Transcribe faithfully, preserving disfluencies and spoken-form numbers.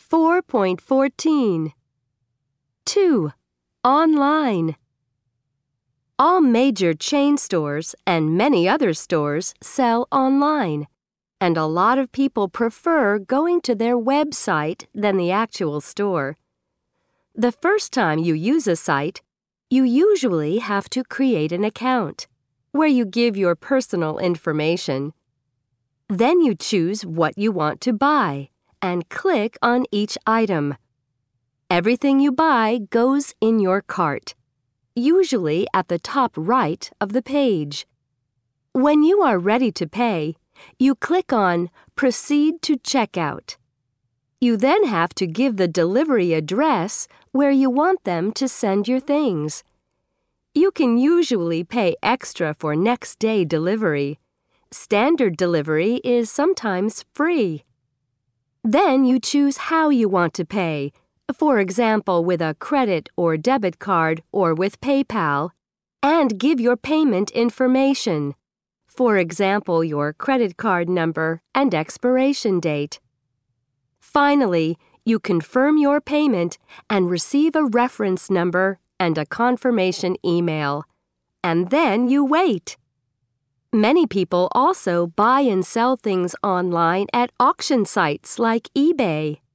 four point fourteen. two. Online. All major chain stores and many other stores sell online, and a lot of people prefer going to their website than the actual store. The first time you use a site, you usually have to create an account, where you give your personal information. Then you choose what you want to buy and click on each item. Everything you buy goes in your cart, usually at the top right of the page. When you are ready to pay, you click on Proceed to Checkout. You then have to give the delivery address where you want them to send your things. You can usually pay extra for next day delivery. Standard delivery is sometimes free. Then you choose how you want to pay, for example with a credit or debit card or with PayPal, and give your payment information, for example your credit card number and expiration date. Finally, you confirm your payment and receive a reference number and a confirmation email, and then you wait. Many people also buy and sell things online at auction sites like eBay.